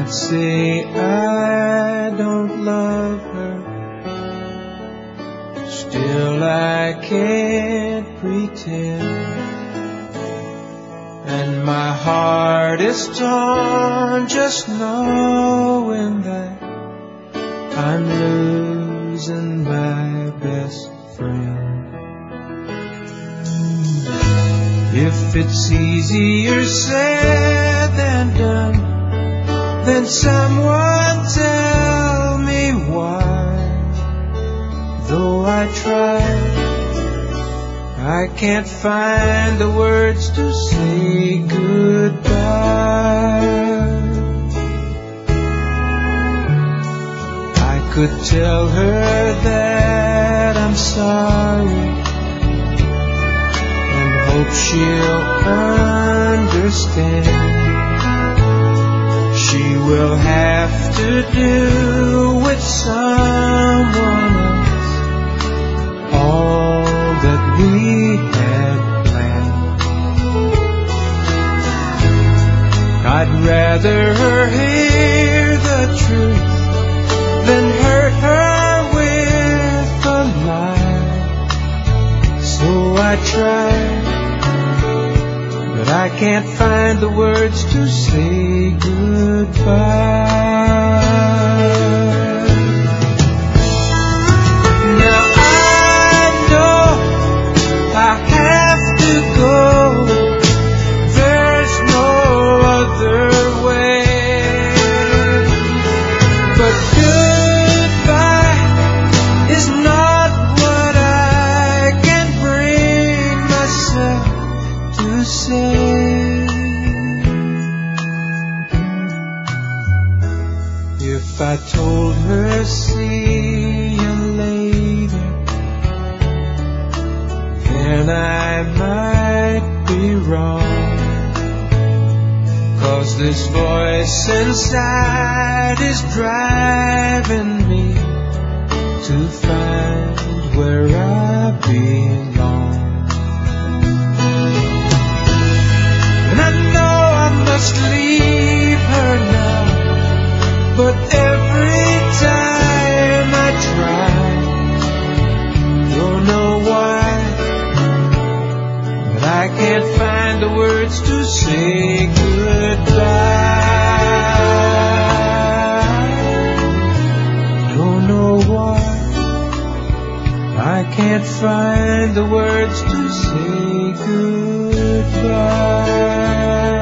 can't say I don't love her, still I can't pretend. And my heart is torn just knowing that I'm losing my best friend. If it's easier said than done, then someone tell me why. Though I try, I can't find the words to say goodbye. I could tell her that I'm sorry and hope she'll understand. She will have to do with someone else all that we had planned. I'd rather her hear the truth than hurt her with a lie. So I try, but I can't find the words to say goodbye. Now I know I have to go, there's no other way. But goodbye is not what I can bring myself to say. If I told her see you later, then I might be wrong, 'cause this voice inside is driving me to find where I belong. And I know I must leave her now, but every time I try, don't know why, but I can't find the words to say goodbye. Don't know why, I can't find the words to say goodbye.